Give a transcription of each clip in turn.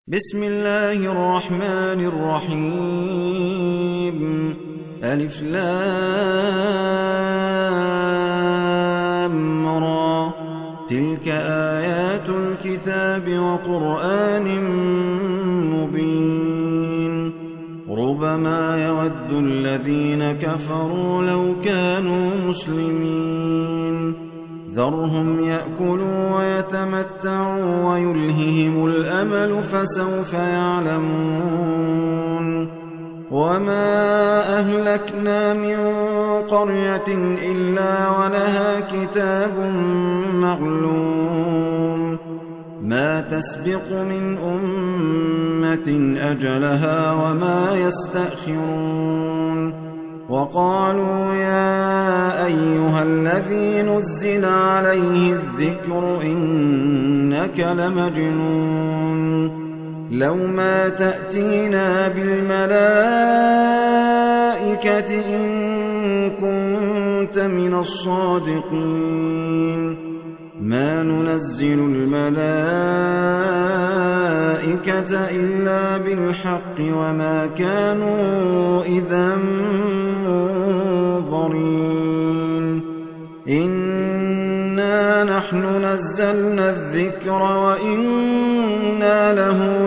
بسم الله الرحمن الرحيم ألف لام را تلك آيات الكتاب وقرآن مبين ربما يود الذين كفروا لو كانوا مسلمين ذرهم يأكلوا ويتمتعوا ويلههم الأمل فسوف يعلمون وما أهلكنا من قرية إلا ولها كتاب معلوم ما تسبق من أمة أجلها وما يستأخرون وقالوا يا أيها الذي نزل عليه الذكر إنك لمجنون لو ما تأتينا بالملائكة إن كنت من الصادقين ما ننزل الملائكة إلا بالحق وما كانوا إذا منظرين إنا نحن نزلنا الذكر وإنا له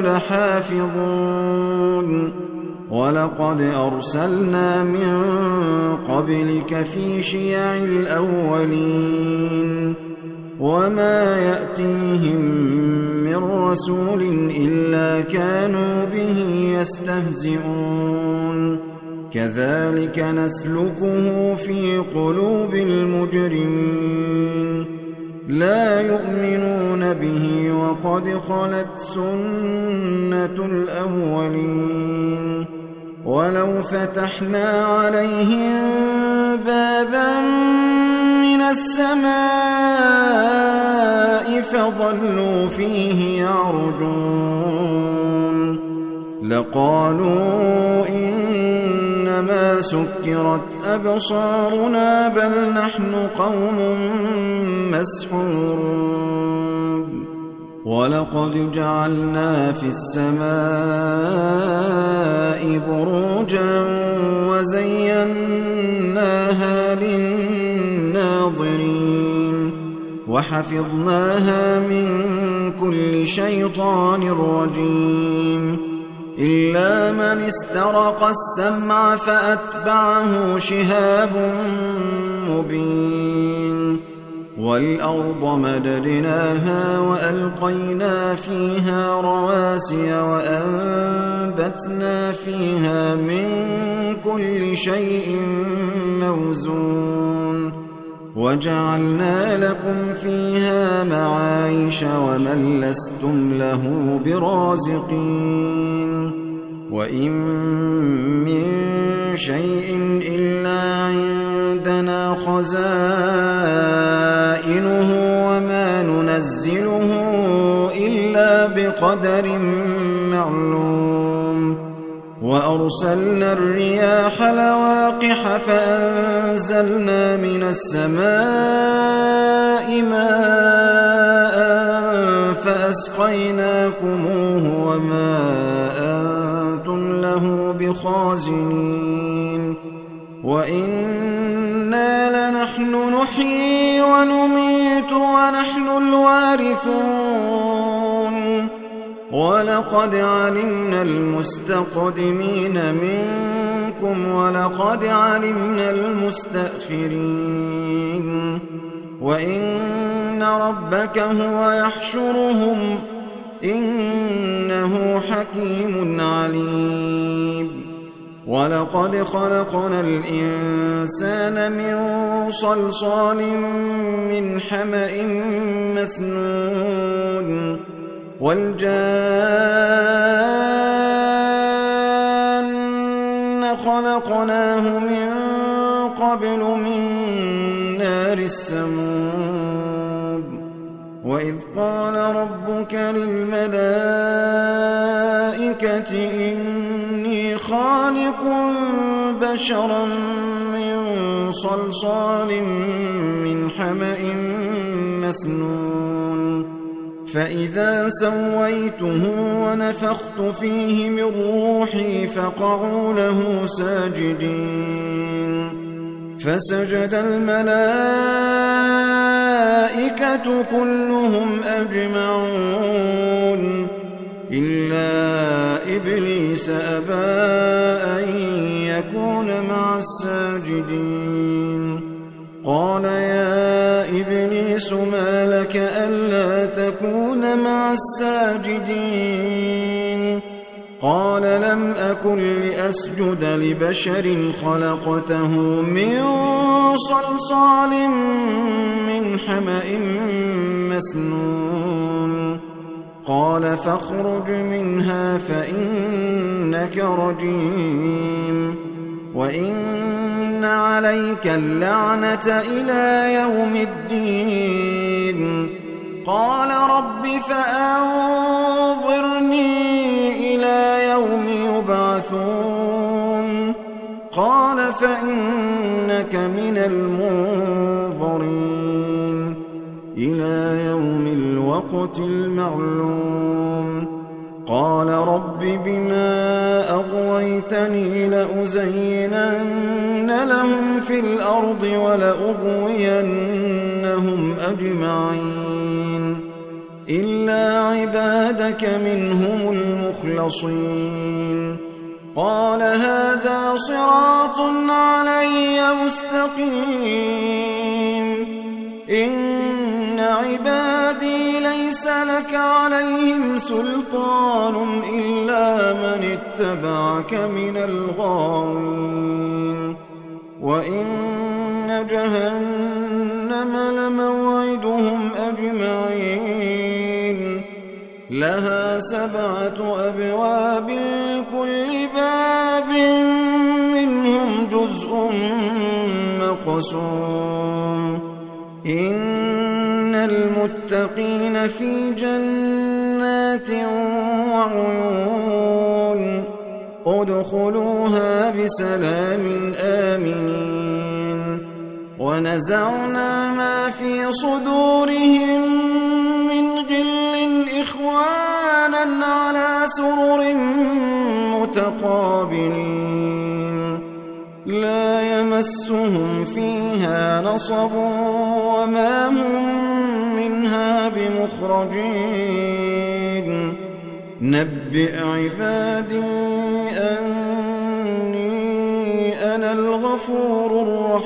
لحافظون ولقد أرسلنا من قبلك في شيع الأولين وما يأتيهم من رسول إلا كانوا به يستهزئون كذلك نسلكه في قلوب المجرمين لا يؤمنون به وقد خلت سنة الأولين ولو فتحنا عليهم بابا من السماء فظلوا فيه يعرجون لقالوا إنما سكرت أبصارنا بل نحن قوم مسحورون ولقد جعلنا في السماء بروجا وزيناها للناظرين وحفظناها من كل شيطان رجيم إلا من استرق السمع فأتبعه شهاب مبين والأرض مددناها وألقينا فيها رواسي وأنبتنا فيها من كل شيء موزون وجعلنا لكم فيها معايش ومن لستم له برازقين وإن من شيء إلا عندنا خزائنه وما ننزله إلا بقدر معلوم وأرسلنا الرياح لواقح فأنزلنا من السماء ماء فأسقيناكموه وما أنتم له بخازنين وإنا لنحن نحيي ونميت ونحن الوارثون ولقد علمنا المستقدمين منكم ولقد علمنا المستأخرين وإن ربك هو يحشرهم إنه حكيم عليم ولقد خلقنا الإنسان من صلصال من حمأ مسنون والجان خلقناه من قبل من نار السموم وإذ قال ربك للملائكة إني خالق بشرا من صلصال من حمأ مسنون فإذا سويته ونفخت فيه من روحي فقعوا له ساجدين فسجد الملائكة كلهم أجمعون إلا إبليس أبى أن يكون مع الساجدين قال يا إبليس ما لك ألا تكون مع الساجدين قال لم أكن لأسجد لبشر خلقته من صلصال من حمأ مسنون قال فاخرج منها فإنك رجيم وإن عليك اللعنة إلى يوم الدين قال رب فأنظرني إلى يوم يبعثون قال فإنك من المنظرين إلى يوم الوقت المعلوم قال رب بما أغويتني لأزينن لهم في الأرض ولأغوينهم أجمعين إلا عبادك منهم المخلصين قال هذا صراط علي مستقيم إن عبادي ليس لك عليهم سلطان إلا من اتبعك من الغاوين وإن جهنم لموعدهم أجمعين لها 7 أبواب كل باب منهم جزء مقسوم إن المتقين في جنات وعيون ادخلوها بسلام آمنين ونزعنا ما في صدورهم من غل إخوانا على سرر متقابلين لا يمسهم فيها نصب وما هم منها بمخرجين نبئ عبادي أني أنا الغفور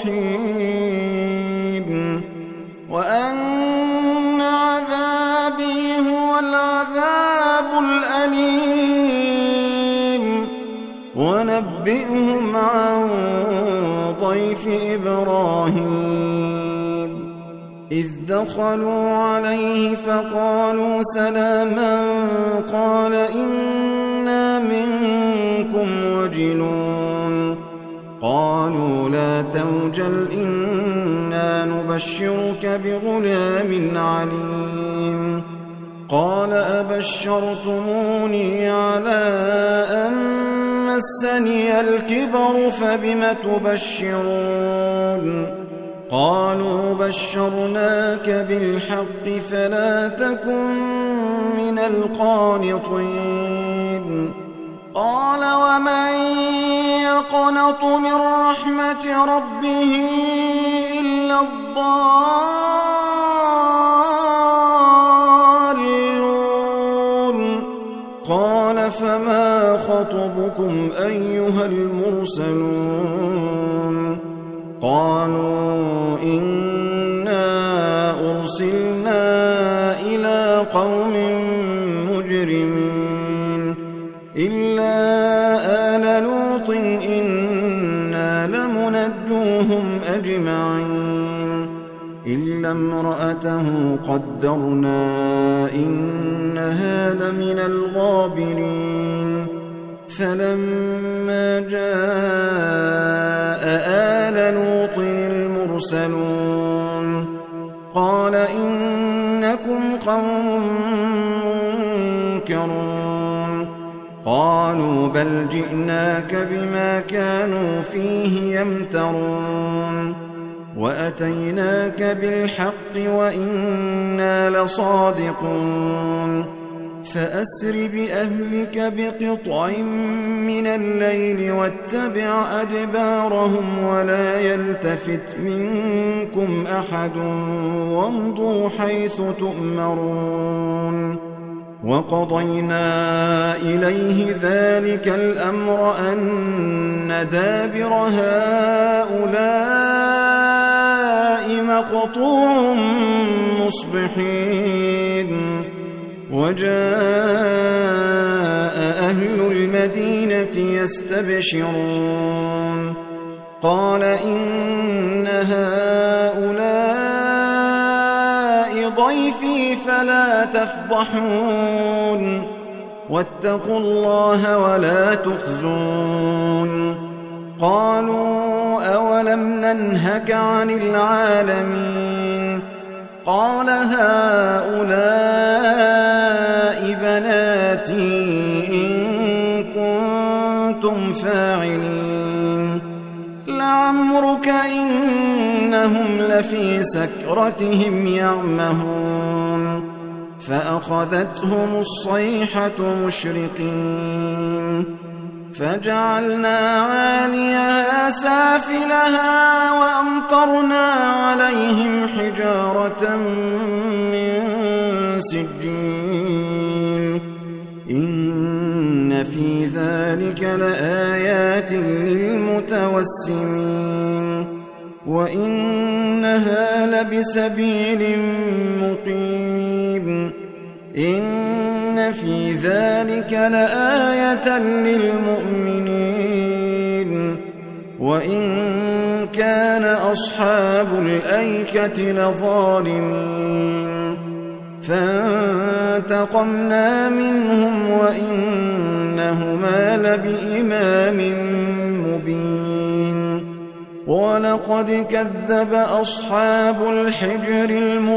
الرحيم وأن عذابي هو العذاب الأليم ونبئهم عن ضيف إبراهيم إذ دخلوا عليه فقالوا سلاما قال إنا منكم وجلون قالوا لا توجل إنا نبشرك بغلام عليم قال أبشرتموني على أن مسني الكبر فبم تبشرون قالوا بشرناك بالحق فلا تكن من القانطين قال ومن يقنط من رحمة ربه إلا الضالون قال فما خطبكم أيها المرسلون قالوا إنا أرسلنا إلى قوم مجرمين إلا آل لوط إنا لمنجوهم أجمعين إلا امرأته قدرنا إنها لمن الغابرين فلما جاء آل لوط المرسلون قال إنكم قوم منكرون قالوا بل جئناك بما كانوا فيه يمترون وأتيناك بالحق وإنا لصادقون فأسر بأهلك بقطع من الليل واتبع أدبارهم ولا يلتفت منكم أحد وامضوا حيث تؤمرون وقضينا إليه ذلك الأمر أن دابر هؤلاء مقطوع مصبحين وجاء أهل المدينة يستبشرون قال إن هؤلاء ضيفي فلا تفضحون واتقوا الله ولا تخزون قالوا أولم ننهك عن العالمين قال هؤلاء بناتي إن كنتم فاعلين لعمرك إنهم لفي سكرتهم يعمهون فأخذتهم الصيحة مشرقين فجعلنا عاليها سافلها وأمطرنا عليهم حجارة من سجيل إن في ذلك لآيات للمتوسمين وإنها لبسبيل مقيم إن في ذلك لآية للمؤمنين وإن كان أصحاب الأيكة لظالمين فانتقمنا منهم وإنهما لبإمام مبين ولقد كذب أصحاب الحجر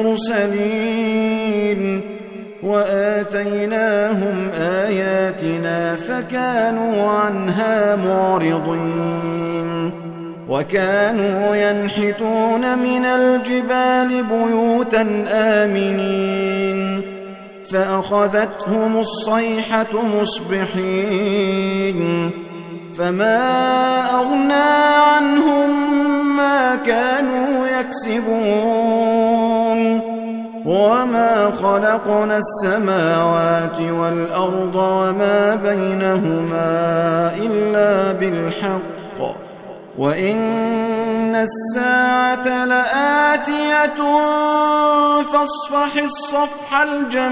المرسلين وآتيناهم آياتنا فكانوا عنها معرضين وكانوا ينحتون من الجبال بيوتا آمنين فأخذتهم الصيحة مصبحين فما أغنى عنهم ما كانوا يكسبون وما خلقنا السماوات والأرض وما بينهما إلا بالحق وإن الساعة لآتية فاصفح الصفح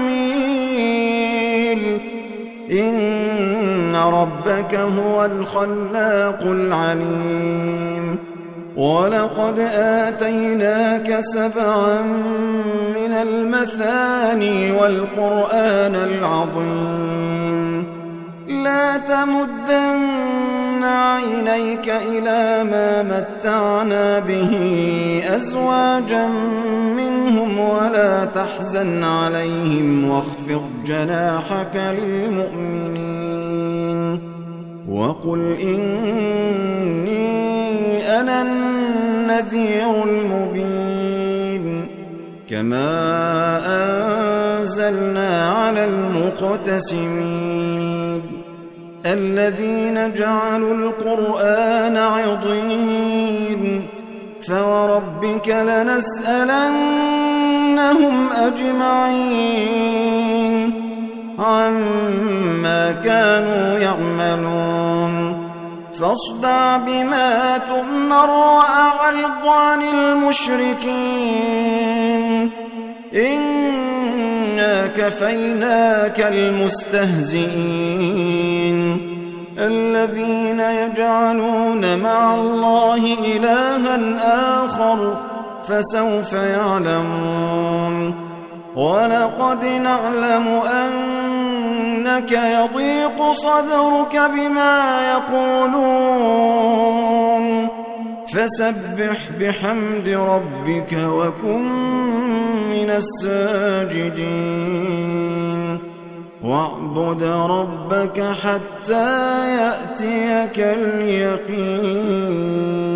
الجميل إن ربك هو الخلاق العليم ولقد آتيناك 7 من المثاني والقرآن العظيم لا تمدن عينيك إلى ما متعنا به أزواجا منهم ولا تحزن عليهم واخفض جناحك للمؤمنين وقل إني أنا النذير المبين كما أنزلنا على المقتسمين الذين جعلوا القرآن عضين فوربك لنسألنهم أجمعين عما كانوا يعملون فاصدع بما تؤمر وأعرض عن المشركين إنا كفيناك المستهزئين الذين يجعلون مع الله إلها آخر فسوف يعلمون ولقد نعلم أنك يضيق صدرك بما يقولون فسبح بحمد ربك وكن من الساجدين واعبد ربك حتى يأتيك اليقين.